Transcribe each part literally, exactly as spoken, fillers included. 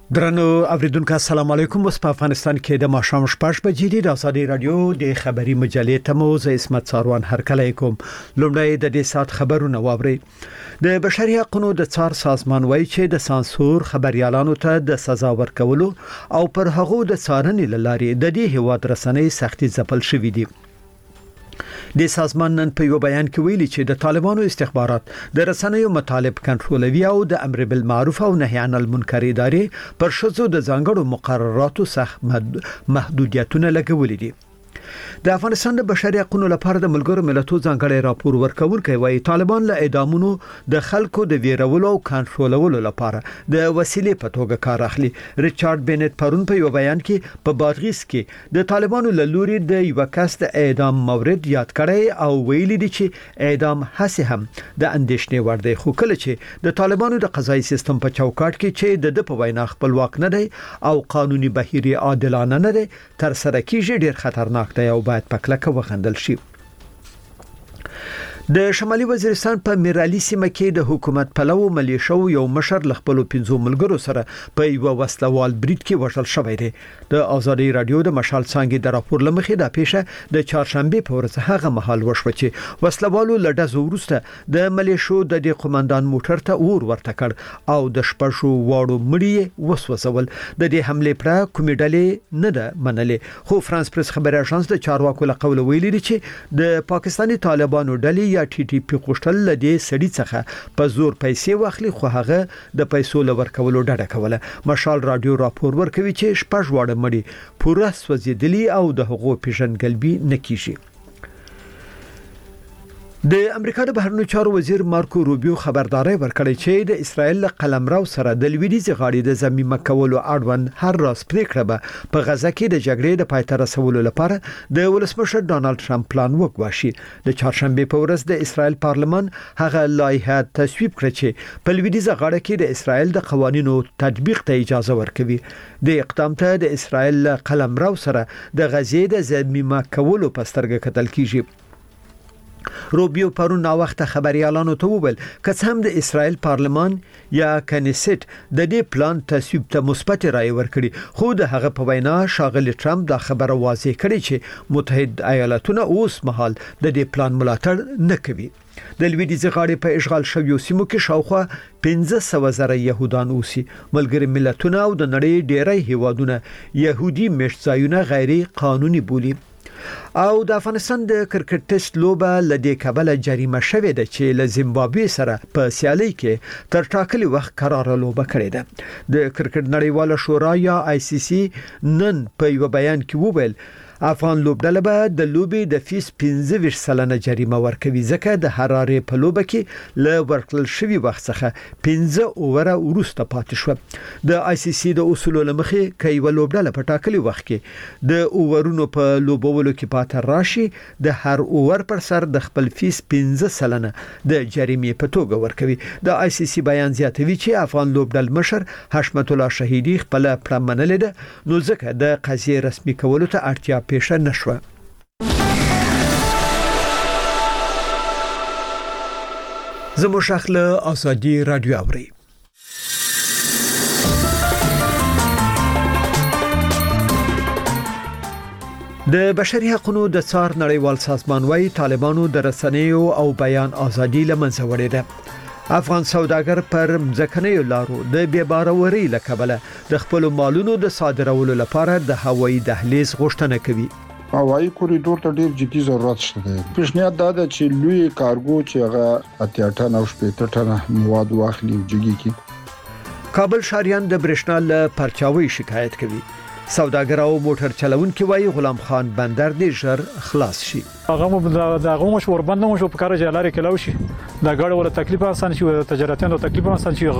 درنو اوریدونکو السلام علیکم. اوس په افغانستان کې د ماښام شپږ بجې د ازادي رادیو د خبري مجلې ته مو زه اسمت ساروان هرکلی کوم. لومړی د دې سات خبرونه واوري. د بشري حقوقو د څار سازمان وایي چې د سانسور خبريالانو ته د سزا ورکولو او پر هغو د څارنې لارې د دې هواد رسنۍ سختي ځپل شوې دي. د سازمان نن په یو بیان کې ویلي چې د طالبانو استخبارات د رسنیو مطالب کنټرولوي او د امر بالمعروف او نهي عن المنکر ادارې پر شذو د ځانګړو مقرراتو سخت محدودیتونه لګولې دي. د افغانستان د بشري حقوقو لپاره د ملګرو ملتونو ځانګړی راپور ورکونکي وایي طالبان له اعدامونو د خلکو د ویرولو او کنټرولولو لپاره د وسیلې په توګه کار اخلي. ریچارډ بینټ پرون په یو بیان کې په بادغیس کې د طالبانو له لوري د یو کس د اعدام مورد یاد کړی او ویلي دي چې اعدام هڅه هم د اندېښنې وړ دی. خو کله چې د طالبانو د قضایي سیستم په چوکاټ کې چې د په وینا خپلواک نه دی او قانوني بهیر عادلانه نه دی تر سره کیږي ډیر خطرناک دی او باید پکلکه وغندل شي. د شمالي وزیرستان په میرعلي سیمه کې د حکومت پلو ملیشو یو مشر لخپلو پنځو ملګرو سره په یو وسلوال بریټ کې وژل شوی دی. د آزادي رادیو د مشال څنګه د راپور لمخې د پیښه د چهارشنبه په ورځ هغه مهال وشو چې وسلوالو لډزو ورسته د ملیشو د قومندان موټر ته اور ورته کړ او د شپږو واړو مړي وسوسول. د دې حمله پر کومې ډلې نه ده منلې. خو فرانس پریس خبري اژانس د چارواکو له قوله ویلي دی چې د پاکستاني طالبانو ډلې ټي ټي پی کوشتل لدی سړی څخه په زور پیسې واخلي خو هغه د پیسو لور کولو ډډه کوله. مشال رادیو راپور ورکوي چې شپږ واړه مړي پوره سوځیدلی او د حقوقو پیژنګلبي نکېږي. د امریکا د بهرنیو چارو وزیر مارکو روبیو خبرداري ورکړې چې د اسرایل قلمرو سره د لویدیځ غاړې د ضمیمه کولو اړوند هر راز پریکړه به په غزه کې د جګړې د پای ته رسولو لپاره د ولسمشر ډانلډ ټرمپ پلان وګواشي. د چهارشنبه په ورځ د اسرایل پارلمان هغه لایحه تصویب کړه چې په لویدیځ غاړه کې د اسرایل د قوانینو تطبیق ته اجازه ورکوي. د اقدام ته د اسرایل قلمرو سره د غزې د ضمیمه کولو په سترګه کتل کیږي. روبیو پرون نا وخت خبريالانو ته وویل که څه هم د اسرایل پارلمان یا کنیست د دې پلان تصویب ته مثبت رائے ورکړي خو د هغه په وینا شاغلی ټرمپ دا خبره واضح کړي چې متحد ایالاتونه اوس مهال د دې پلان ملاتړ نه کوي. د لویدیځ غاړې په اشغال شویو سیمو کې شاوخوا پنځه سوه زره يهودان اوسي. ملګری ملتونه او د نړۍ ډیری هیوادونه يهودي مشځایونه غیر قانوني بولي. او د افغانستان د کرکټ ټیسټ لوبه لدې کابل جریمه شوې ده چې له زیمبابوې سره په سیالي کې تر ټاکلي وخت قرار لوبه کړې ده. د کرکټ نړیواله شورا یا آی سی سی نن په یو بیان کې وویل افغان لوبډله به د لوبې د فیس پنځه ویشت سلنه جریمه ورکوي ځکه د حرارې په لوبه کې له ورکړل شوی وخت څخه پنځه اووره وروسته پاتې شو. د آی سی سی د اصولو لمخې کوي لوبډله په ټاکلي وخت کې د اوورونو په لوبولو کې پاتې راشي د هر اوور پر سر د خپل فیس پنځه سلنه د جریمې په توګه ورکوي. د آی سی سی بیان زیاتوي چې افغان لوبډل مشر حشمت الله شهیدی خپل پړه منلې ده نو ځکه د قضیې رسمي کولو ته اړتیا پیښه نشوه. زمو شخله ازادي رادیو اوري. د بشري حقوقو د څار نړیوال سازمان وايي طالبانو د رسنیو او بیان ازادي لمنځه وړې ده. افغان سوداګر پر ځکهنیو لارو د بیباروري لکبله د خپل مالونو د صادرولو لپاره د هوایي دهلیز غوښتنه کوي. هوایي کوریډور ته ډیر جدي ضرورت شته. پیشنهاد دا ده چې لوی کارګو چې هغه اتیا ټن او شپږ ټن مواد واخلي جګي کی. کابل شاریان د برېښنا له پرچاوي شکایت کوي. سوداګر او موټر چلونکي وایي غلام خان بندر دې ژر خلاص شي. هغه مو د هغه مو شور بند مو شو په کار جلاري کلاو شي دا غاړه ولا تکلیف آسان شي تجارتونو تکلیف آسان شي.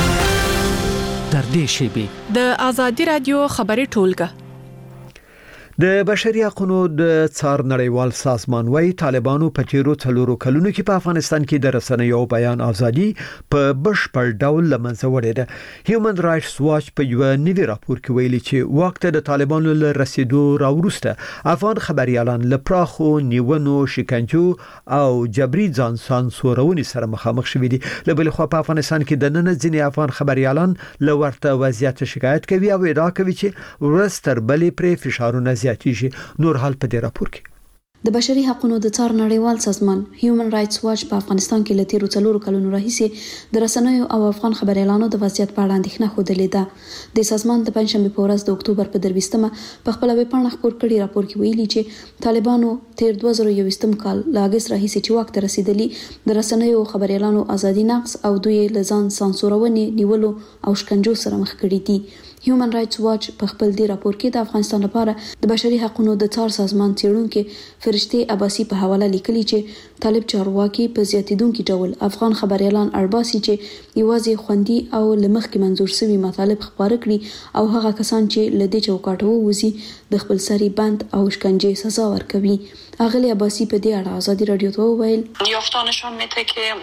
در دې شی به د ازادي رادیو خبري ټولګه د بشري حقوقو د څار نړیوال سازمان وايي طالبانو په تیرو څلورو کلونو کې په افغانستان کې د رسنیو بیان ازادي په بشپړ ډول لمنځه وړې ده. هیومن رائټس واچ په یو نوي راپور کې ویلي چې وخت د طالبانو له رسیدو راوروسته افغان خبريالان له پراخو نیونو، شکنجو او جبري ځان سانسورونې سره مخامخ شوي دي. له بل خوا په افغانستان کې د نن ځینې افغان خبريالان له ورته وضعیت شکایت کوي او ادعا کوي چې ورستر بلې پرې فشارونه نور حال په دې راپور کې د بشري حقوقو د څار نړیوال سازمان هیومن رائټس واچ په افغانستان کې لتیرو څلورو کلونو راهیسې د رسنیو او افغان خبريالانو د وضعیت په اړه اندېښنه خوده ده. د سازمان د پنځشنبه په ورځ د اکتوبر په درویشتمه په خپل ویب پاڼه خپور کړي راپور کې ویلي چې طالبانو تیر دوه زره یوویشتم کال له اگست راهیسې چې وخت رسیدلی د رسنیو خبريالانو ازادي نقص او دوی لزان سانسورونې نیولو او شکنجو سره مخ کړي دي. هیومن رائټس واچ په خپل دی راپور کې د افغانستان لپاره د بشري حقوقو د څار سازمان څېړونکو فرشتي عباسي په حواله لیکلي چې طالب چارواکي په زیاتیدونکو ډول افغان خبريالان ارباسي چې یوازې خوندي او لمخکې منزور شوی مطالب خبره کړي او هغه کسان چې لدې چوکاټو وزي د خپل سری بند او شکنجه سزا ورکوي. اغلی عباسی په دې اړه آزادی رادیو ته وویل یافتانشان میده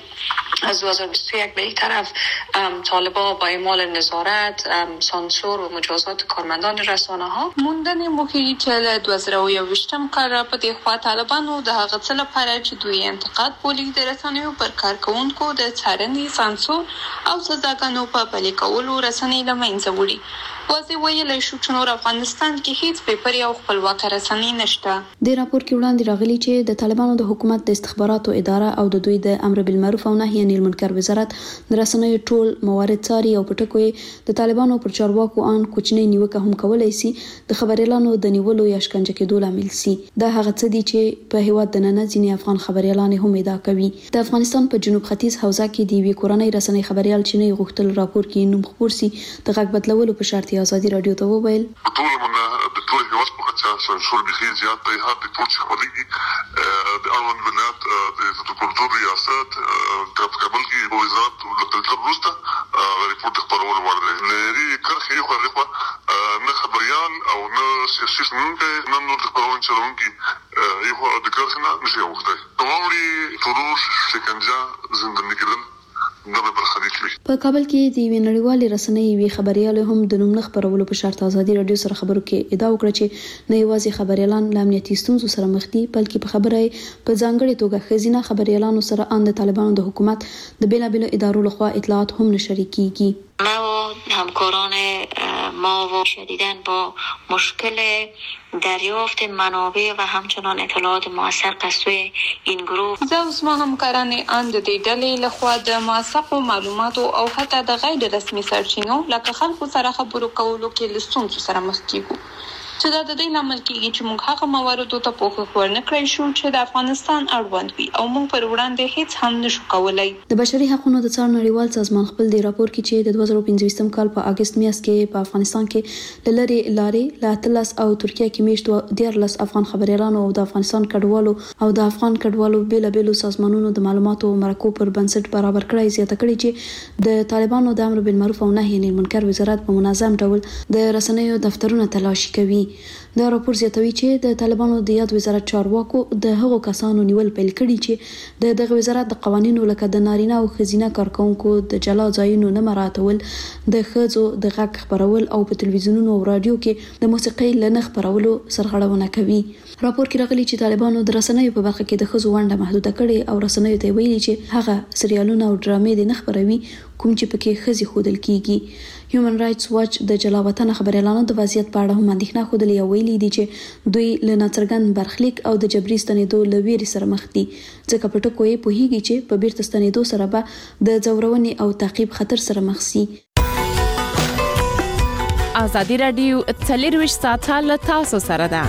که از دو هزار و بیست و یک به یک طرف طالبان با اعمال نظارت، سانسور و مجازات کارمندان رسانه ها موندن موقعی که دو هزار و یوویشتم کار را په دې خوا طالبانو د هغه څه لپاره چې دوی انتقاد بولي د رسنیو پر کارکونکو د څارنې، سانسور او سزاګانو په پلي کولو رسنۍ له منځه وړي. واضح ویلی شو چې نور افغانستان کې هیڅ پیپري او خپلواک رسنۍ نشته. د راپور کې وړاندې راغلي چې د طالبانو د حکومت د استخباراتو اداره او د دوی د امر بالمعروف او نهي عن المنکر وزارت د رسنیو ټول موارد څاري او په ټکو یې د طالبانو پر چارواکو ان کوچنی نیوکه هم کولای شي د خبريالانو د نیولو یا شکنجه کېدو لامل شي. دا هغه څه دي چې په هیواد د نن ځینې افغان خبريالان هم ادعا کوي. د افغانستان په جنوب ختیځ حوزه کې د وی کورنۍ رسنۍ خبريال چې نه غوښتل راپور کې نوم خبر سي د غږ بدلولو په شرط آزادي رادیو ته وویل ټول من د ټول هیواد په خاطر سنسور به زیات دی هر د ټول خبري د اړوند ولایت د کلتور ریاست د کابل کې وزارت د کلتور روسته ریپورت خبرول ورده لري کرخي خو خو نه خبريان او نه سیاسي سنونکي نه نو د خبرون چلونکي یو د کرخنه نشي وخته نووري تروش شکنجه زنداني کېدل په کابل کې د وی نړیوالې رسنۍ وی خبريال هم د نوم خبرولو په شرط آزادي رادیو سره خبرو کې ادعا وکړه چې نه یوازې خبريالان له امنیتي ستونزو سره مخ دي بلکې په خبره په ځانګړي توګه خزینه خبريالانو سره ان د طالبانو د حکومت د بیلابیلو ادارو لخوا اطلاعات هم نشر کیږي. ما و همکاران ما و شدیداً با مشکل دریافت منابع و همچنان اطلاعات موثق از سوی این گروه زه اوس ما همکاران اند د ډلې لخوا د موثقو معلوماتو او حتی د غیر رسمي سرچینو لکه خلکو سره خبرو کولو کې له ستونزو سره مخ کیږو چې دا د دې لامل کېږي چې موږ هغه مواردو ته پوښښ ورنه کړی شو چې د افغانستان اړوند وي او موږ پر وړاندې هیڅ هم نشو کولای. د بشري حقوقو د څار نړیوال سازمان خپل دی راپور کې چې د دوه زره پنځه کال په اگست میاشت کې په افغانستان کې د لری لارې لا تلس او ترکیه کې میشت دیارلس افغان خبريالانو او د افغانستان کډوالو او د افغان کډوالو بیل بیل سازمانونو د معلوماتو مرکو پر بنسټ برابر کړای زیاته کړي چې د طالبانو د امر بالمعروف او نهي عن المنکر وزارت په منظم ډول د رسنیو دفترونه تلاشي کوي. دا راپور زیاتوي چې د طالبانو د یاد وزارت چارواکو د هغو کسانو نیول پیل کړي چې د دغه وزارت د قوانینو لکه د نارینه او خزینه کارکونکو د جلا ځایونو نه مراعاتول، د ښځو د غږ خبرول او په تلویزیونونو او رادیو کې د موسیقۍ لنه خبرولو سرغړونه کوي. راپور کې راغلي چې طالبانو د رسنیو په برخه کې د ښځو ونډه محدوده کړي او رسنیو ته ویلي چې هغه سریالونه او ډرامې د نه خبروي کوم چې پکې ښځې ښودل کیږي. هیومن رائټس واچ د جلا وطن خبريالانو د وضعیت په اړه هم اندېښنه خوده او ویلي دي چې دوی له ناڅرګند برخلیک او د جبري ستنېدو له ویرې سره مخ دي ځکه په ټکو یې پوهیږي چې په بیرته ستنېدو سره به د ځورونې او تعقیب خطر سره مخ شي. آزادی رادیو څلرویشت ساعته له تاسو سره ده.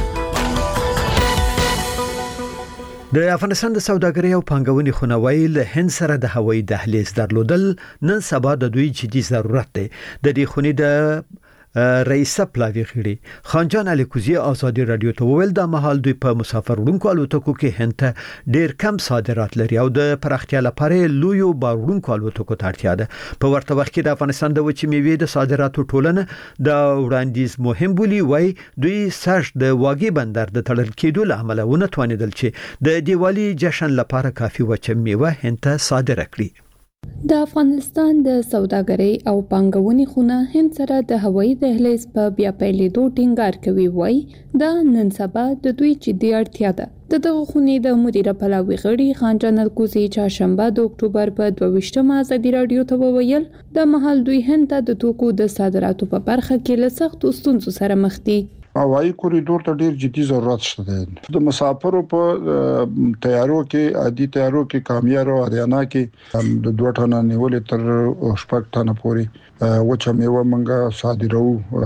د افغانستان د سوداګرۍ او پانګونې خونوي له هند سره د هوایي دهلیز درلودل نن سبا د دوی جدي ضرورت دی. د دې خونې د رئیسه پلاوی غړي خانجان علي کوزی ازادي رادیو ته ویل د مهال دوی په مسافر وړونکو الوتکو کې هند ډیر کم صادرات لري او د پراختیا لپاره لوی باروړونکو الوتکو ته اړتیا ده په ورته وخت کې د افغانستان د وچې میوې د صادراتو ټولنه د وړاندیز مهم بولی وای دوی سرش د واګي بندر د تړل کېدو لامل ونه توانیدل چې د دیوالی جشن لپاره کافي وچې میوه هند ته صادره کړي د افغانستان د سوداګرۍ او پانګونې خونه هند سره د هوایي دهلیز په بیا پیلېدو ټینګار کوي وای دا نن سبا د دوی جدي اړتیا ده د دغه خونې د مدیره پلاوي غړي خانجان الکوزي چهارشنبه د اکتوبر په دوه ویشتمه ازادي رادیو ته وویل د مهال دوی هند ته د توکو د صادراتو په برخه کې له سختو ستونزو سره مخ دي هوایي کوریډور ته ډیر جدي ضرورت شته د مسافرو په تیارو کې عادي تیارو کې کامیار او اریانا کې د دوه ټنه نیولې تر شپږ ټنه پورې وچه میوه منګه صادرو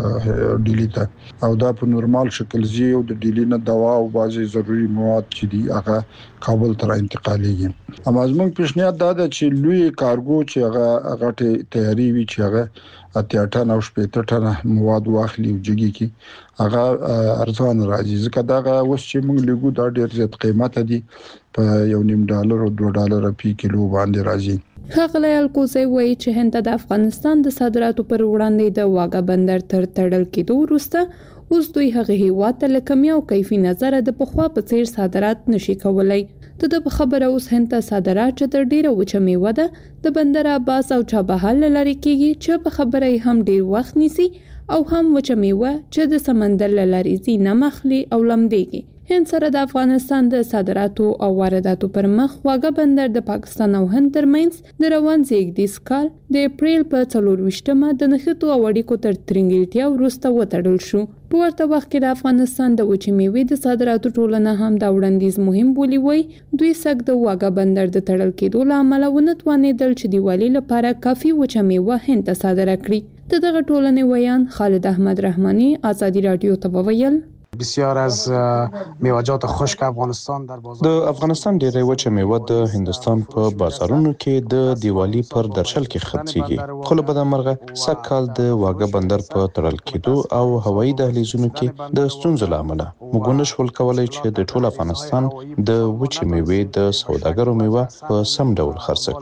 ډیلی ته او دا په نورمال شکل زی او د ډیلی نه دوا او بعضي ضروري مواد چې دي هغه کابل ته انتقالېږي امازمن پیشنهاد دا ده چې لوی کارګو چې هغه هغه تیاری وي چې هغه اتیا ټنه او شپږ ټنه مواد واخلي او جګي کې هغه ارزان راځي ځکه دا اوس چې موږ لګو دا ډیر زیات قیمت دي په یو نیم ډالر او دوه ډالر په کیلو باندې راځي ښاغلی الکوزی وایي چې هند د افغانستان د صادراتو پر وړاندې د واګه بندر تر تړل کېدو وروسته اوس دوی هغه هیواد ته له کمي او کیفي نظره د پخوا په څیر صادرات نشي کولای د د خبره اوس هند ته صادرات چې تر ډیره وچه میوه ده د بندر عباس او چابهار لاري کېږي چې په خبره هم ډیر وخت نیسي او هم وچه میوه چې د سمندر لاري زی نه مخلي او لمدېږي هند سره د افغانستان د صادراتو او وارداتو پر مخ واګه بندر د پاکستان او هند ترمنځ د روان زیږدیز کال د اپریل په څلور ویشتمه د نښتو او اړیکو تر ترنګلتیا وروسته وتړل شو په ورته وخت کې د افغانستان د وچې میوې د صادراتو ټولنه هم دا وړاندیز مهم بولی وای دوی سګ د واګه بندر د تړل کېدو لامل ونه توانېدل چې دیوالي لپاره کافي وچه میوه هند ته صادره کړي د دغه ټولنې ویان خالد احمد رحماني ازادي رادیو ته وویل بسیار از میوه‌جات خشک افغانستان در بازار د افغانستان ډېرې وچه میوه د هندستان په بازارونو کې د دیوالی پر درشل کې خرڅيږي خو له بده مرغه سږ کال د واګه بندر په تړل کېدو او هوایي دهلیزونو کې د ستونزو لامل موږ نشول کولای چې د ټول افغانستان د وچه میوې د سوداګرو میوه په سم ډول خرڅ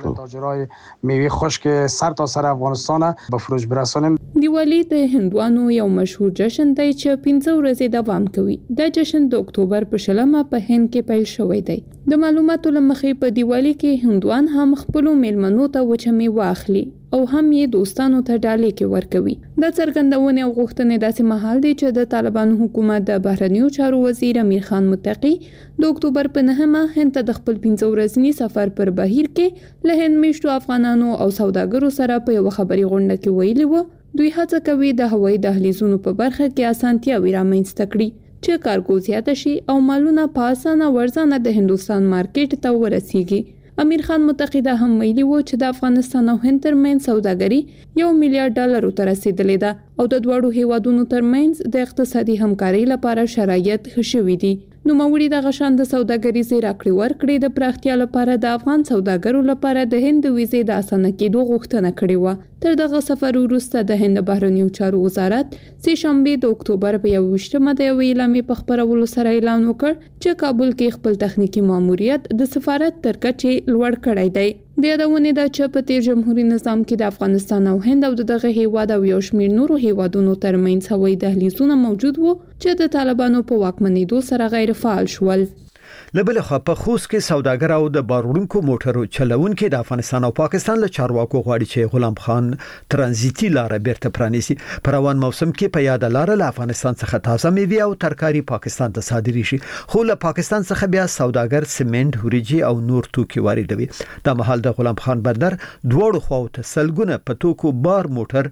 کړو میوه خشک سر تا سر افغانستان به فروش برسانیم دیوالی د هندوانو یو مشهور جشن دی چې پنځه ورځې دوام کوي دا جشن د اکتوبر په شلمه په هند کې پیل شوی دی د معلوماتو لمخې په دیوالی کې هندوان هم خپل میلمنو ته وچه میوه اخلي او هم یې دوستانو ته ډالۍ کې ورکوي د څرګندونې او غوښتنې داسې مهال دی چې د طالبانو حکومت د بهرنیو چارو وزیر امیر خان متقی د اکتوبر په نهمه هند ته د خپل پنځه ورځني سفر پر بهیر کې له هند میشتو افغانانو او سوداګرو سره په یو خبري غونډه کې ویلي وو دوی هڅه کوي د هوایي دهلیزونو په برخه کې اسانتیاوې رامنځته کړي چې کارګو زیات شي او مالونه په اسانه ورځانه د هندستان مارکیټ ته ورسیږي امیر خان متقی هم ویلي وو چې د افغانستان او هند ترمنځ سوداګري یو میلیارډ ډالر ته رسیدلې ده او د دوړو هیوادونو ترمنځ د اقتصادي همکارۍ لپاره شرایط ښه شوي دي نو موري د غشان د سوداګري زی راکړي ورکړي د پراختیا لپاره د افغان سوداګرو لپاره د هند ویزې د اسانه کېدو غوښتنه کړې و تر دغه سفر وروسته د هند بهرنیو چارو وزارت سه شنبه د اکتوبر په یو ویشتمه د یو اعلامیې په خبرولو سره اعلان وکړ چې کابل کې خپل تخنیکی ماموریت د سفارت تر کچې لوړ کړی دی د یادونې د چې په تیر جمهوریت نظام کې د افغانستان او هند او دغه هیواد او یو شمېر نورو هیوادونو ترمنځ هوایي دهلیزونه موجود وو چې د طالبانو په واکمنېدو سره غیر فعال شول لبل خو په خوست کې سوداګر او د باروړونکو موټرو چلوونکو د افغانستان او پاکستان له چارواکو غواړي چې غلام خان ترانزیتي لار بیرته پرانیسي پر روان موسم کې په یاد لار له افغانستان څخه تازه میوه او ترکاری پاکستان ته صادري شي خو له پاکستان څخه بیا سوداګر سیمنټ وريجي او نور توکي واردوي د محل د غلام خان بندر دوړو خو ته سلګونه په توکو بار موټر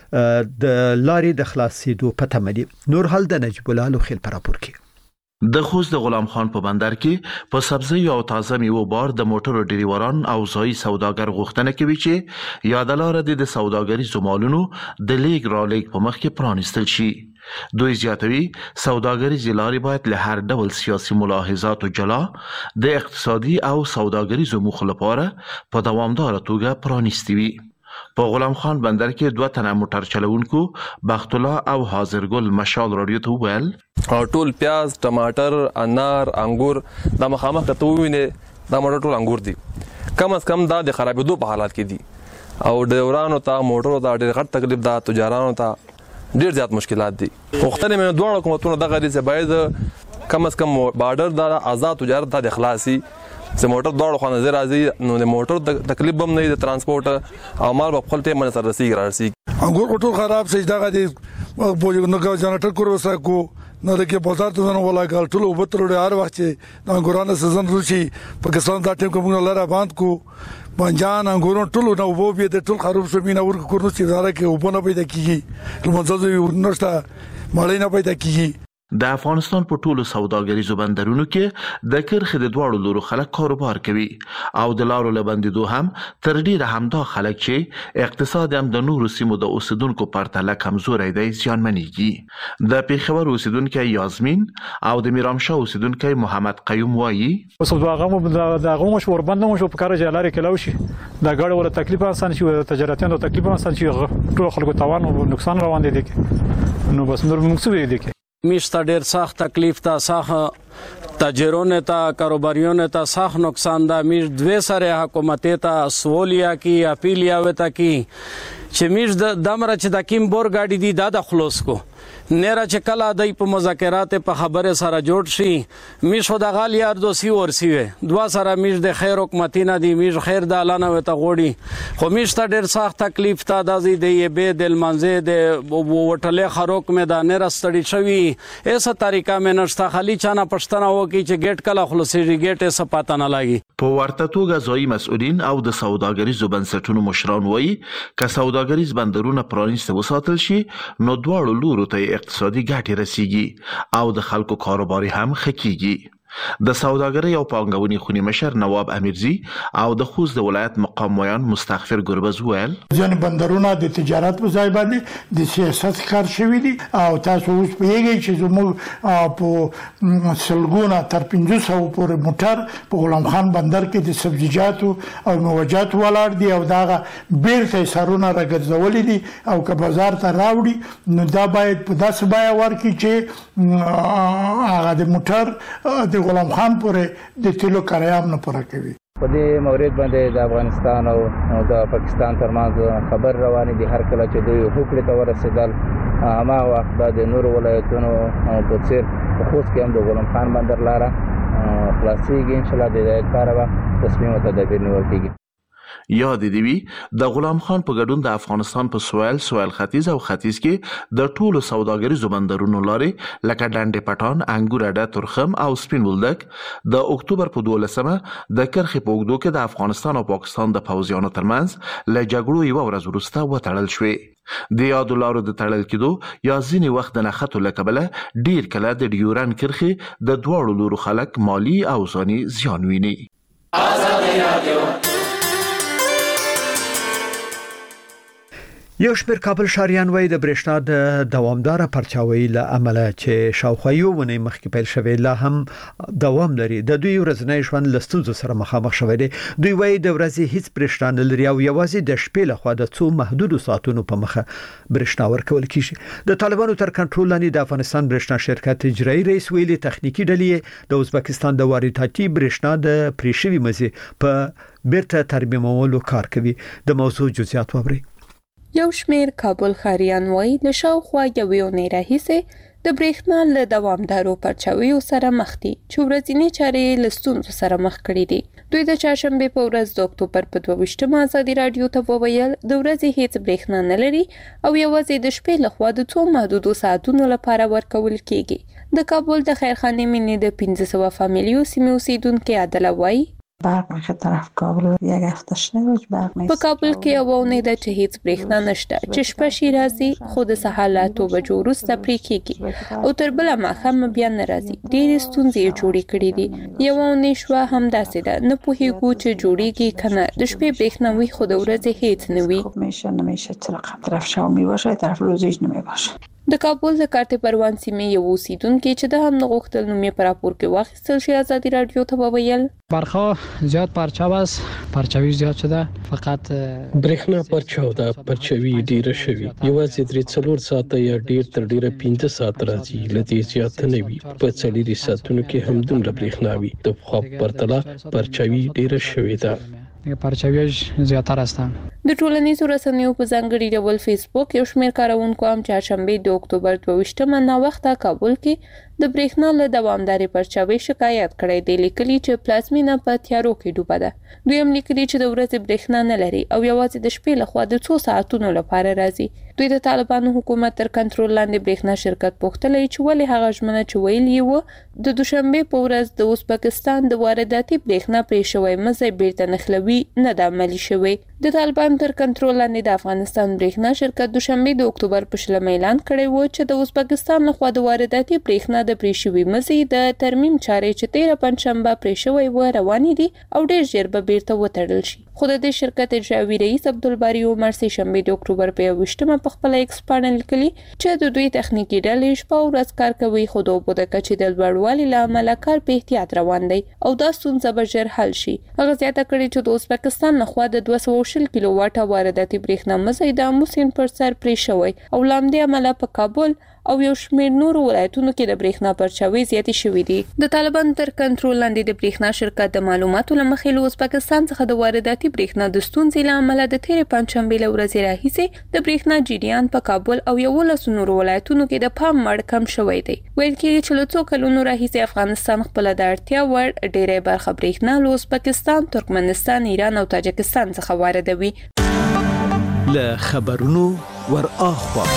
د لارې د خلاصېدو په تمه دي نور حل د نجیب الله لوخیل پر راپور کې د خوست د غلام خان په بندر کې په سبزی او تازه میوه بار د موټرو ډریوران او ځای سوداګر غوښتنه کوي چې یادلاره د سوداګري زمالونو د لیګ را لیګ په مخ کې پرانیستل شي دوی زیاتوي سوداګري زلاري باید له هر ډول سیاسي ملاحظاتو جلا د اقتصادي او سوداګري زموخ لپاره په دوامدار توګه پرانیستي وي په غلام خان بندر کې دوه تنه موټر چلوونکو بخت الله او حاضرګل مشال رادیو ته وویل ټول پیاز ټماټر انار انګور د مخامخ ته ویني دا موټر ټول انګور دي کم از کم دا د خرابېدو په حالات کې دي او ډرایورانو ته موټرو ته ډېر غټ تکلیف ده تجارانو ته ډیر زیات مشکلات دي وختنه مې دوه حکومتونو د غریزه باید کم از کم بارډر د آزاد تجارت د اخلاصي چې موټر دوه خو نظر راځي نو د موټر تکلیف هم نه د ترانسپورت او مال په خپل ټیم باندې سره رسیږي راسي انګور ټول خراب شي دا غدي په نو کا جنریټر کور وسه کو نه د کې بازار ته نه ولا ګل ټول وبترو هر وخت چې د انګورانو سيزن روشي پاکستان دا ټیم کوم لاره باند کو بنجان انګورون ټول نو وو به د ټول خراب شو مینه ورکو کورنو چې زاره کې وبونه پیدا کیږي لمونځو نشته مړی نه پیدا کیږي د افغانستان په ټولو سوداګریزو بندرونو کې د کرخې د دواړو لورو خلک کاروبار کوي او د لارو له بندیدو هم تر ډیره همدا خلک چې اقتصاد هم د نورو سیمو د اوسیدونکو پرتله کمزوری دی زیانمنېږي د پېښور اوسیدونکی یاسمین او د میرامشاه اوسیدونکی محمد قیوم وایي اوس هغه د هغه مشور بند مو شو په کار جلاري کلاو شي د غاړه ولا تکلیف آسان شي تجارتونو تکلیف آسان شي ټول خلکو تاوان او نقصان روان دي نو بس نور موږ څه ویل دي میشته ډیر سخت تکلیف تا سخت تاجرونه تا کاروباریونه تا سخت نقصان دا میش دوه سره حکومت ته سوالیا کی اپیلیا وتا کی چې میش د دمره چې د کیم بور گاډي دی دا د خلاص کو نره چې کله دای په مذاکرات په خبره سره جوړ شي میش د غال یار دوسی ورسی وي دوا سره میش د خیر حکومت نه دی میش خیر د اعلان وته غوړي خو میش ته ډیر سخت تکلیف تا د زی دی به د منځه د وټلې خروک مې د نره ستړي شوی ایسه طریقه مې نشته خالی چانه پښتنه و کی چې ګټ کله خلاصيږي ګټ یې سپاته نه لګي په ورته توګه ځای مسؤلین او د سوداګریزو بنسټونو مشران وایي ک سوداګریز بندرونه پرانیسته وساتل شي نو دواړو لورو ته اقتصادي ګټې رسیږي او د خلکو کاروباري هم ښه کیږي د سوداګرۍ او پانګونې خونی مشر نواب امیرزی او د خوست د ولایت مقام ویان مستغفر ګربز ویل ځین بندرونه د تجارت په ځای باندې د سیاست کار شوی دي او تاسو اوس پیږئ چې زموږ په سلګونه تر پنځه سوه پورې موټر په غلام خان بندر کې د سبزیجاتو او میوجاتو ولاړ دي او داغه بیرته سرونه راګرځولې دي او که بازار ته راوړي نو دا باید په داسې بیه ورکړي چې هغه د موټر د غلام خان پورې د تیلو کرایه نه پوره کوي په دې مورید باندې د افغانستان او د پاکستان ترمنځ خبر روانې دي هر کله چې دوی هوکړې ته ورسېدل اما وخت د نورو ولایتونو په څیر په خوست کې هم د غلام خان بندر لاره خلاصېږي ان شاء الله د دې لپاره به تصمیم او تدابیر نیول کېږي یاد دی وی د غلام خان په ګډون د افغانستان په سویل سویل ختیځ او ختیځ کې د ټولو سوداګریزو بندرونو لارې لکه ډنډې پټان انګور اډه ترخم او سپین بولدک د اکتوبر په دولسمه د کرخې په اوږدو کې د افغانستان او پاکستان د پوځیانو ترمنځ له جګړو یوه ورځ وروسته وتړل شوې د یادو لارو د تړل کېدو یا ځینې وخت د نښتو له کبله ډیر کله د ډیورن کرښې د دواړو لورو خلک مالی او ځاني زیان ویني. یو شمېر کابل ښاریان وایي د برېښنا د دوامداره پرچاوۍ له امله چې شاوخوا یو اونۍ مخکې پیل شوی لا هم دوام لري د دوی ورځنی ژوند له ستونزو سره مخامخ شوی دی. دوی وایي د ورځې هیڅ برېښنا نه لري او یوازې د شپې لخوا د څو محدودو ساعتونو په مخه برېښنا ورکول کیږي. د طالبانو تر کنټرول لاندې د افغانستان برېښنا شرکت اجرایي رئیس ویلي تخنیکی ډلې د ازبکستان د وارداتي برېښنا د پریشوي مزي په بیرته ترمیمولو کار کوي. د موضوع جزئیات وبري. یو شمیر کابل ښاریان وایي د شاوخوا یوې اونۍ راهیسې د برېښنا له دوامدارو پرچاویو سره مخ دي چې ورځنی چارې له ستونزو سره مخ کړي دي. دوی د چهارشنبې په ورځ د اکتوبر په دوه ویشتمه ازادي راډیو ته وویل د ورځې هیڅ برېښنا نه لري او یوازې د شپې لخوا د څو محدودو ساعتونو لپاره ورکول کیږي. د کابل د خیرخانې مینې د پنځه سوه فامیلیو سیمې اوسیدونکې عادله وایي برق میشه طرف کابل یک هفته شده روز برق نیست. په کابل کې یو اونۍ ده چې هیڅ برېښنا نشته چې شپه شي راځي خو د سهار له اتو بجو وروسته پرې کېږي او تر بله ماښام بیا نه راځي. ډېرې ستونزې یې جوړې کړې دي. یوه اونۍ شوه همداسې ده نه پوهېږو چې جوړېږي که نه. د شپې برېښنا وي خو د ورځې هیڅ نه وي. میشه نمیشه طرف شب میباشه طرف روز هیچ نمیباشه. د کابل د کارته پروان سیمې یو اوسیدونکو چې د هم غوښتل نوم یې پر راپور کې واخیستل شي ازادي رادیو ته وویل برخه زیات پرچاو است پرچاوی زیات شده فقط برېښنا پرچاو ده پرچاوی ډیره شوی یوازې درې څلور ساعته یا ډیر تر ډیره پنځه ساعت راځي لته زیات نه وي په څلوري ساعتونو کې هم دومره برېښنا وي د خو پرتله پرچاوی ډیره شوی ده پرچاویش زیاتره است. د ټولنیزو رسنیو په ځانګړي ډول فیسبوک یو شمېر کارونکو هم چهارشنبه د اکتوبر دوه ویشتمه نا وخته کابل کې د برېښنا له دوامداري پرچاوي شکایت کړی دی لیکلي چې پلازمینه په تیارو کې ډوبه ده. دوی هم لیکلي چې د ورځې برېښنا نه لري او یوازې د شپې لخوا د څو ساعتونو لپاره راځي. دوی د طالبانو حکومت تر کنټرول لاندې برېښنا شرکت پوښتلی چې ولې هغه ژمنه چې ویلي و د دوشنبه په ورځ د ازبکستان د وارداتي برېښنا پرې شوی مزه بیرته نښلوي نه د عملي شوی. د طالبان تر کنټرول لاندې د افغانستان برېښنا شرکت دوشنبه د اکتوبر په شلمه اعلان کړی و چې د ازبکستان لخوا د وارداتي برېښنا د پرې شوی مزه د ترمیم چارې چې تیره پنځشنبه پرې شوی و روانې دي او ډېر ژر به بیرته وتړل شي. خو د دې شرکت اجرایي رئیس عبدالباری عمر سه شنبه د اکتوبر په یوویشتمه په خپل ایکس باندې لیکلي چې د دوی تخنیکی ډلې شپه او ورځ کار کوي خو د اوبو د کچې د لوړوالي له امله کار په احتیاط روان دی او دا ستونزه به ژر حل شي. هغه زیاته کړې چې د ازبکستان لخوا د دوه سوه شل کیلو واټه وارداتي برېښنا مزه د امو سیند پر سر پرې شوی او له همدې امله په کابل او یو شمېر نورو ولایتونو کې د برېښنا پرچاوي زیاتې شوې دي. د طالبان تر کنټرول لاندې د برېښنا شرکت د معلوماتو له مخې له ازبکستان څخه د وارداتي برېښنا د ستونزې له امله د تیرې پنځشنبې له ورځې راهیسې د برېښنا جریان په کابل او یولسو نورو ولایتونو کې د پام وړ کم شوی دی. ویل کېږي چې له څو کلونو راهیسې افغانستان خپله د اړتیا وړ ډېری برخه برېښنا له ازبکستان، ترکمنستان، ایران او تاجکستان څخه واردوي. له خبرونو ور اخوا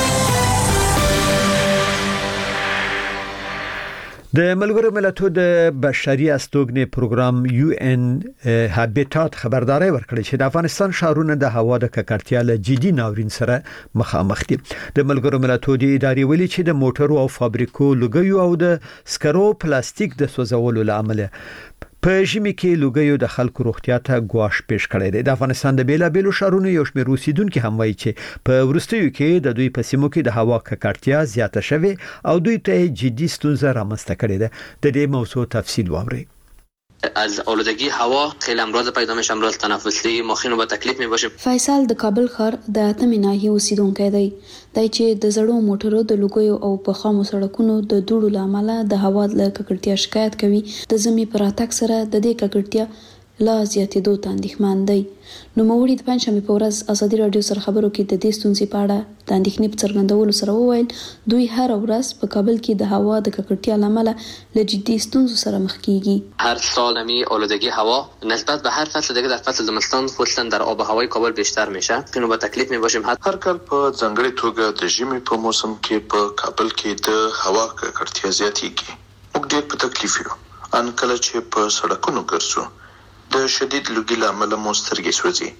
د ملګرو ملتونو د بشري استوګنې پروګرام یو ان هابیټات خبرداري ورکړي چې د افغانستان ښارونه د هوا د ککړتیا له جدي ناورین سره مخامخ دي. د ملګرو ملتونو د ادارې ویلي چې د موټرو او فابریکو لوګیو او د سکرو پلاستیک د سوځولو لامل په ژمي کې لوګیو د خلکو روغتیا ته ګواښ پیښ کړی دی. د افغانستان د بیلابېلو ښارونو یو شمېر اوسیدونکو هم وایي چې په وروستیو کې د دوی په سیمو کې د هوا ککړتیا زیاته شوه او دوی ته جدي ستونزه رامنځته کړې ده. د دې موضوع تفصیل واورئ. از آلودگی هوا خیلی امراض پیدا میشه، امراض تنفسی، مخینو به تکلیف میباشیم. فیصل د کابل ښار د اتمې ناحیې اوسیدونکی دی. دای چې د زړو موټرو د لوګیو او په خامو سړکونو د دوړو لامل د هوا د ککړتیا شکایت کوي. د زمي پر اتاک سره د دې ککړتیا لا زیاتېدو ته اندېښمن دی. نو موري د پنځشنبه په ورځ ازادي رادیو سره خبرو کې د دې ستونزې په اړه د اندېښنې په څرګندولو سره وویل دوی هر ورځ په کابل کې د هوا د ککړتیا لامل له جدي ستونزو سره مخ کیږي. هر سال می آلودگی هوا نسبت به هر فصل دیگه در فصل زمستان خصوصا در آب و هوای کابل بیشتر میشه. اینو به تکلیف میباشیم. هر کال په ځانګړي توګه د ژمي په موسم کې په کابل کې د هوا ککړتیا زیاتېږي. موږ ډېر په تکلیف یو. ان کله چې په سړکونو ګرځو د شدید لوګي لامل مو سترګې سوځي.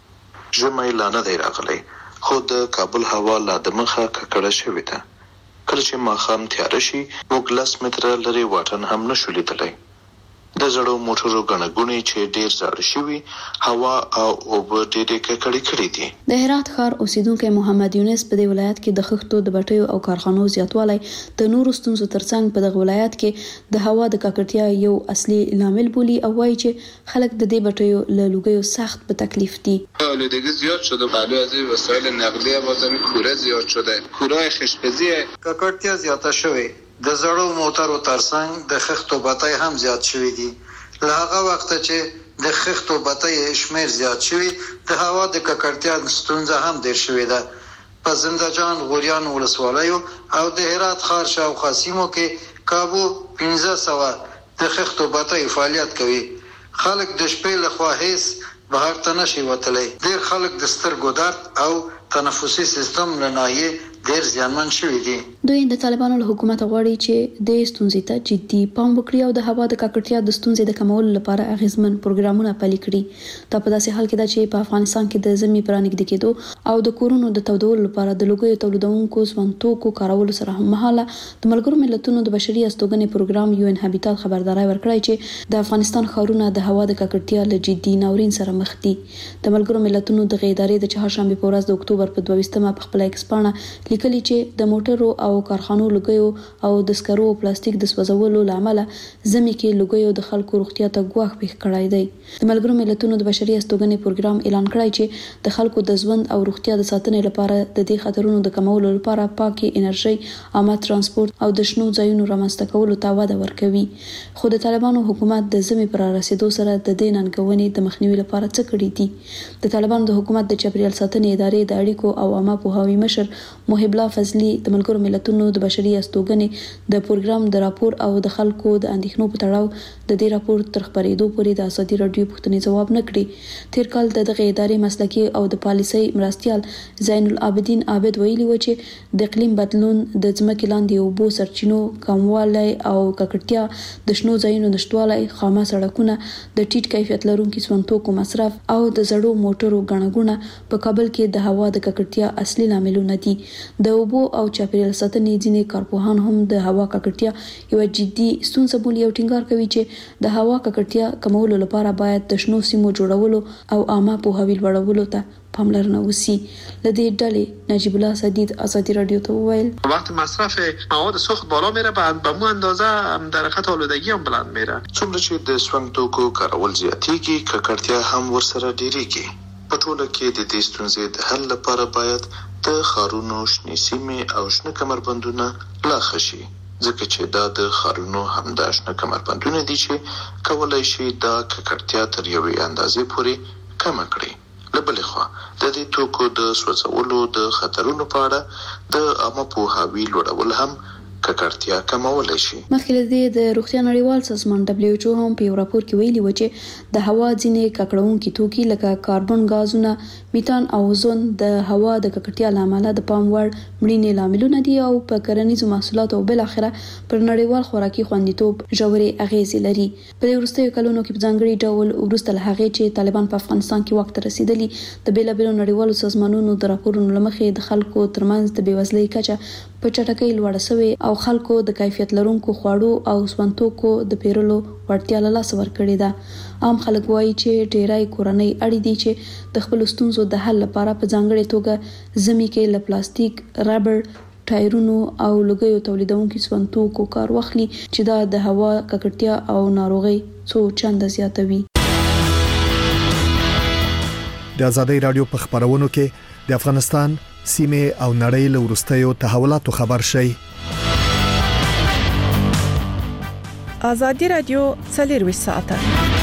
ژمی لا نه دی راغلی خو د کابل هوا لا د مخه ککړه شوې ده. کله چې ماښام تیاره شي موږ لس متره لرې واټن هم نشو لیدلی. د زړو موټرو ګڼه ګوڼې چې ډېر زاړه شوي هوا او اوبه ډېرې ککړې کړې دي. د هرات ښار اوسیدونکی محمد یونس په دې ولایت کې د خښتو د بټیو او کارخانو زیاتوالی د نورو ستونزو ترڅنګ په دغه ولایت کې د هوا د ککړتیا یو اصلي لامل بولي او وایي چې خلک د دې بټیو له لوګیو سخت په تکلیف دي. آلودگی زیاد شده پهلو از وسایل نقلیه بازم کوره زیاد شده. کوره خشپزی ککړتیا زیاته شوه. د زړو موټرو ترڅنګ د خښتو بټۍ هم زیات شوي دي. له هغه وخت چې د خښتو بټۍ شمیر زیات شوي د هوا د ککړتیا ستونزه هم ډېر شوې ده. په زندهجان، غوریان ولسوالیو او د هرات ښار شاوخوا سیمو کې کابو پنځه سوه د خښتو بټۍ فعالیت کوي. خلک د شپې لخوا هیڅ بهر ته نشي وتلی. ډېر خلک د سترګو درد او تنفسي سیستم له ناحیې ډېر زیانمن شوي دي. دوی د طالبانو له حکومت غواړي چې د ستونزې ته جدي پام وکړي او د هوا د ککړتیا د ستونزې د کمولو لپاره اغیزمن پروګرامونه پلي کړي. دا په داسې حال کې ده چې په افغانستان کې د زمي پرانګد کېدو او د کورونو د تودولو لپاره د لوګیو تولیدونکو ځوانتوکو کارولو سره هم مهاله د ملګرو ملتونو د بشري استوګنې پروګرام یو ان هابیټات خبرداري ورکړی چې د افغانستان ښارونه د هوا د ککړتیا له جدي ناورین سره مخ دي. د ملګرو ملتونو د غړي ادارې د چهارشنبه په ورځ د اکتوبر په دوه ویشتمه په خپل ایکس باندې لیکلي چې د موټرو او کارخانو لوګیو او د سکرو او پلاستیک د سوځولو لامل زمي کې لوګیو د خلکو روغتیا ته ګواښ پیښ کړای دی. د ملګرو ملتونو د بشري استوګنې پروګرام اعلان کړی چې د خلکو د ژوند او روغتیا د ساتنې لپاره د دې خطرونو د کمولو لپاره پاکي انرژي، عامه ترانسپورت او د شنو ځایونو رامنځته کولو ته وده ورکوي. خو د طالبانو حکومت د زمي پر رسیدو سره د دې ننګونې د مخنیوي لپاره څه کړی دي. د طالبانو د حکومت د چاپیریال ساتنې ادارې د اړیکو او عامه پوهاوي مشر محب الله فضلي د ملګرو ملتونو د بشري استوګنې د پروګرام د راپور او د خلکو د اندېښنو په تړاو د دې راپور تر خبرېدو پورې د ازادي رادیو پوښتنې ځواب نه کړي. تیر کال د دغه ادارې مسلکي او د پالیسۍ مرستيال زین العابدین عابد ویلي و چې د اقلیم بدلون، د ځمکې لاندې اوبو سرچینو کموالی او ککړتیا، د شنو ځایونو نشټوالی، خامه سړکونه، د ټیټ کیفیت لرونکي سونتوکو مصرف او د زړو موټرو ګڼهګونه په کابل کې د هوا د ککړتیا اصلي لاملونه دي. د اوبو او چاپیریال ساتنې ځینې کارپوهان هم د هوا ککړتیا یو جدي ستونزه بولي او ټینګار کوي چې د هوا ککړتیا کمولو لپاره باید د شنو سیمو جوړولو او عامه پوهاوي لوړولو ته پاملرنه وسی. لدی ډلې نجیب الله سدید ازادي رادیو ته وویل وقتی مصرف مواد سوخت بالا میره بعد به مو اندازه در خط آلودگی هم بلند میره. څومره چې د سونګ توکو کارول زیاتېږي ککړتیا هم ورسره ډیریږي. په ټوله کې د دې ستونزې د حل لپاره باید د ښارونو شنې سیمې او شنه کمربندونه لا ښه شي، ځکه چې دا د ښارونو همدا شنه کمربندونه دي چې کولای شي دا ککړتیا تر یوې اندازې پورې کمه کړي. له بلې خوا د دې توکو د سوځولو د خطرونو په اړه د عامه پوهاوي لوړول هم ککړتیا کمولای شي. مخکې له دې د روغتیا نړیوال سازمان دبليو ایچ او هم په یو راپور کې ویلي و چې د هوا ځینې ککړونکي توکي لکه کاربن غازونه، میتان او اوزون د هوا د ککړتیا لامل د پام وړ مړینې لاملونه دي او په کرنیزو محصولاتو او بل اخره پر نړیوال خوراکي خوندیتوب ژورې اغیزې لري. په وروستیو کلونو کې په ځانګړي ډول وروسته له هغې چې طالبان په افغانستان کې واک ته رسیدلي د بیلابیلو نړیوالو سازمانونو د راپورونو لمخې د خلکو ترمنځ د بېوزلۍ کچه په چټکۍ لوړه شوې او خلکو د کیفیت لرونکو خواړو او سونتوکو د پیرلو وړتیا له لاسه ورکړې ده. عام خلک وایي چې ډیری کورنۍ اړې دي چې د خپل ستونزو د حل لپاره په ځانګړې توګه زمي کې له پلاستیک، ربر، ټایرونو او لوګیو تولیدونکو سونتوکو کار واخلي چې دا د هوا ککړتیا او ناروغي څو چنده زیاتوي. د ازادي رادیو په خبرونو کې د افغانستان سیمه او نړۍ له ورستیو تحولاتو خبر شي. ازادي رادیو څلور ساعته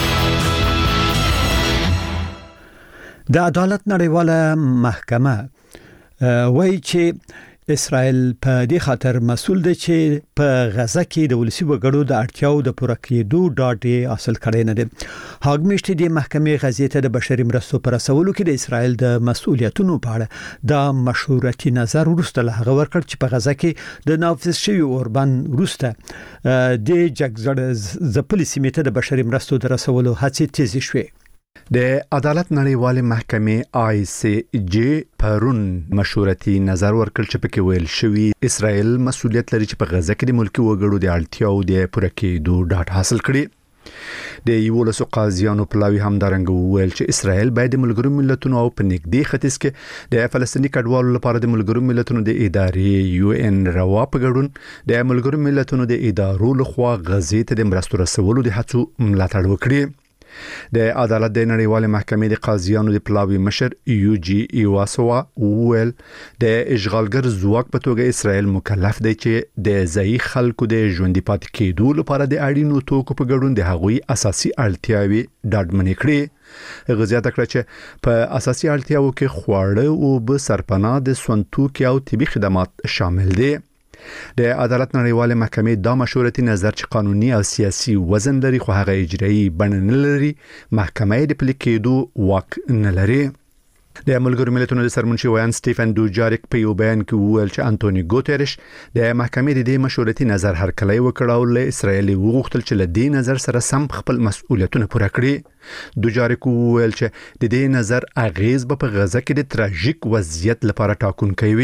د عدالت نړیواله محکمه وایي چې اسرائیل په دې خاطر مسؤل دی چې په غزه کې د ولسی وګړو د اړتیاو د پوره کېدو ډاټ حاصل کړي نه دي. هاګمیشت د محکمې غزې ته د بشري مرستو پر رسولو کې د اسرائیل د مسؤلیتونو په اړه د مشورتي نظر ورسته له هغه ورکړ چې په غزه کې د نافذ شوی اوربان ورسته د جګزړ ځپلې سیمې ته د بشري مرستو د رسولو هڅې تیز شوې. د عدالت نړیوال محکمې آی سی جی پرون مشورتي نظر ورکړ چې پکې ویل شوی اسرائیل مسؤلیت لري چې په غزه کې د ملکی وګړو د اړتیاو د پوره کېدو ډاټ حاصل کړي. د یولسو قاضیانو پلاوی همدارنګ ویل چې اسرائیل باید د ملګرو ملتونو او په نږدې ختیځ کې د فلسطیني کډوالو لپاره د ملګرو ملتونو د ادارې یو ان روا په ګډون د ملګرو ملتونو د ادارو لخوا غزې ته د مرستو رسولو د هڅو ملاتړ وکړي. د عدالت د نړیوال محکمې د قاضیانو د پلاوی مشر یو جی ایواسوا ویل د اشغالګر ځواک په توګه اسرائیل مکلف دی چې د ځای خلکو د ژوندۍ پاتې کېدو لپاره د اړینو توکو په ګډون د هغوی اساسي اړتیاوې ډاډمنې کړي. غزیات کړه چې په اساسي اړتیاو کې خواړه او به سرپناه د سونتوکي او طبي خدمات شامل دي. د عدالت نړیوال محکمې دا مشورتي نظر چې قانوني او سیاسي وزن لري خو هغه اجرایي بڼه نه لري، محکمې د پلي کېدو واک نه لري. د ملګرو ملتونو د سرمنشي ویان سټیفن دوجاریک په یو بیان کې وویل چې انټونی ګوتریش د محکمې د دې مشورتي نظر هرکلی وکړ او له اسرائیل وغوښتل چې له دې نظر سره سم خپل مسؤلیتونه پوره کړي. دوجاریک وویل چې د دې نظر اغیز به په غزه کې د تراژیک وضعیت لپاره ټاکونکی وي.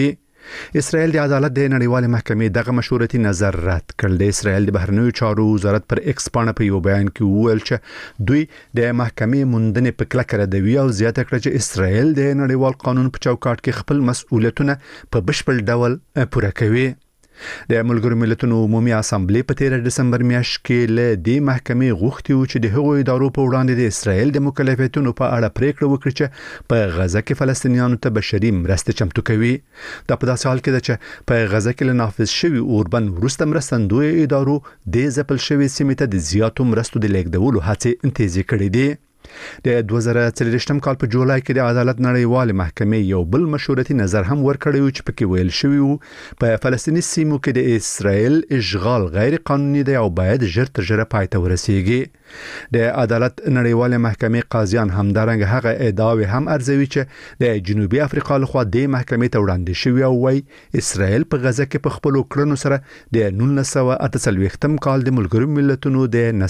اسرائیل د عدالت د نړیوال محکمې دغه مشورتي نظر رد کړ. د اسرائیل د بهرنیو چارو وزارت پر ایکس باندې په یو بیان کې وویل چې دوی د محکمې موندنې په کلکه ردوي او زیاته کړه چې اسرائیل د نړیوال قانون په چوکاټ کې خپل مسؤلیتونه په بشپړ ډول پوره کوي. د ملګرو ملتونو عمومي اسامبلې په تیر دسمبر میاشت کې له دې محکمې غوښتي و چې د هغوی ادارو په وړاندې د اسرائیل د مکلفیتونو په اړه پریکړه وکړي چې په غزه کې فلسطینیانو ته بشري مرستې چمتو کوي. دا په داسې حال کې ده چې په غزه کې له نافذ شوي اوربند وروسته مرستندوی ادارو د ځپل شوي سیمې ته د زیاتو مرستو د لیږدولو هڅې تیزې کړې دي. د دوه زره څلوېښتم کال په جولای کې د عدالت نړیوال محکمې یو بل مشورتي نظر هم ورکړی و چې پکې ویل شوی و په فلسطیني سیمو کې د اسرائیل اشغال غیر قانوني دی او باید ژر تر ژره پای ته ورسیږي. د عدالت نړیوال محکمې قاضیان همدارنګه هغه ادعاوې هم ارزوي چې د جنوبي افریقا لخوا د محکمې ته وړاندې شوی او وايي اسرائیل په غزه کې په خپلو کړنو سره د نولس سوه اته څلوېښتم کال د ملګرو ملتونو د